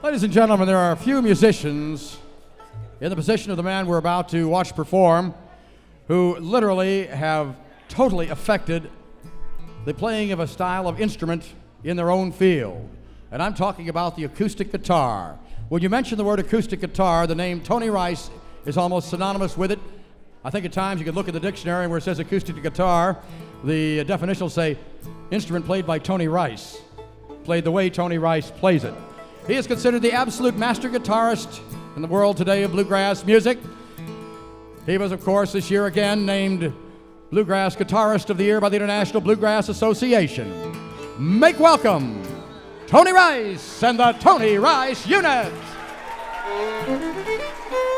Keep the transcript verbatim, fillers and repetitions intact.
Ladies and gentlemen, there are a few musicians in the position of the man we're about to watch perform who literally have totally affected the playing of a style of instrument in their own field. And I'm talking about the acoustic guitar. When you mention the word acoustic guitar, the name Tony Rice is almost synonymous with it. I think at times you could look at the dictionary where it says acoustic guitar, the definition will say instrument played by Tony Rice, played the way Tony Rice plays it. He is considered the absolute master guitarist in the world today of bluegrass music. He was, of course, this year again named Bluegrass Guitarist of the Year by the International Bluegrass Association. Make welcome Tony Rice and the Tony Rice Unit.